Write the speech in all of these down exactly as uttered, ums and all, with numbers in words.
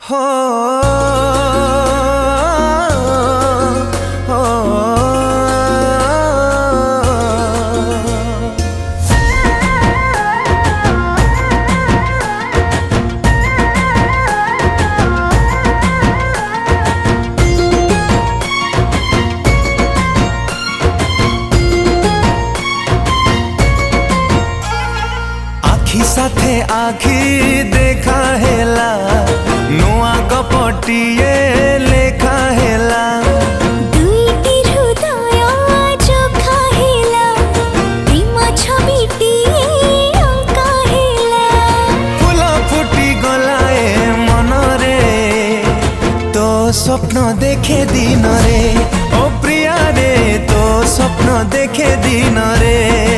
हो हो आखि साथे आखि देखा हेला नुआ कपटिए लेखा हेला दुईटी हृदय चोखा हेला प्रेम छबिटिए अंका हेला फूल फुटी गलाए मनरे तो स्वप्न देखे दिन रे ओ प्रिया रे तो स्वप्न देखे दिन रे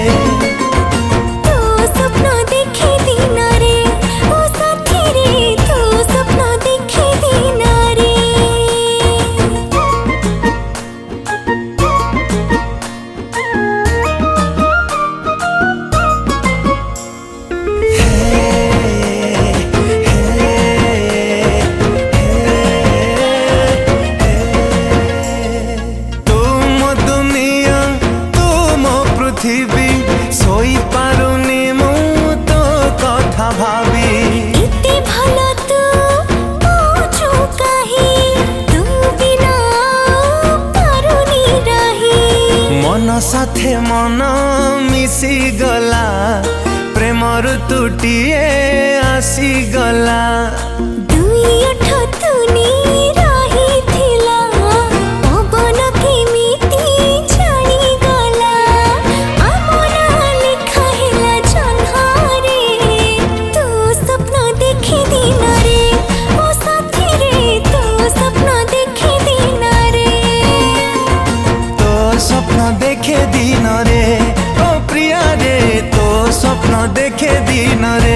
सोई पारुनी मु तो कथा भाभी इते भलो तू पूछू कही तू बिना पारुनी रही मन साथे मन मिसी गला प्रेम ऋतुटिए आसी गला दुई ओठ तुनी रही थिला पवन केमिति छाड़ी गला आमना लिखा हेला जन्हारे तू सपना देखे दिन रे ओ साथी रे तू सपना देखे दिन रे तो स्वप्न देखे दिन रे ओ प्रिया रे तो स्वप्न देखे दिन रे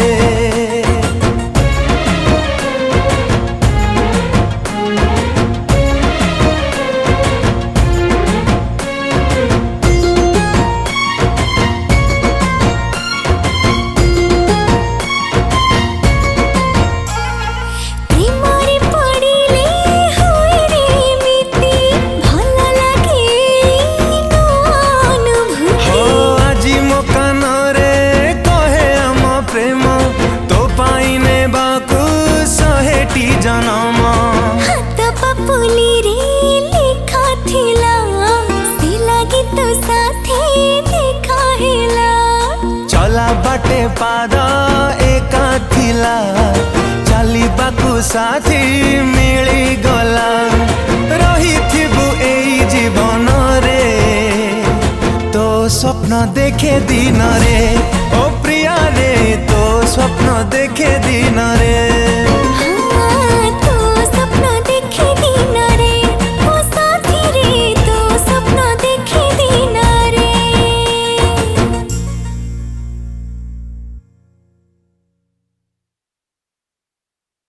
जनम हाथ पपुली रे लिखा थिला सिला गीत साथे देखा हेला चला बाटे पाद एका थिला चली बाकु साथी मिली गला रही थिबु एई जीवन रे तो स्वप्न देखे दिन रे ओ प्रिया रे तो स्वप्न देखे दिन रे।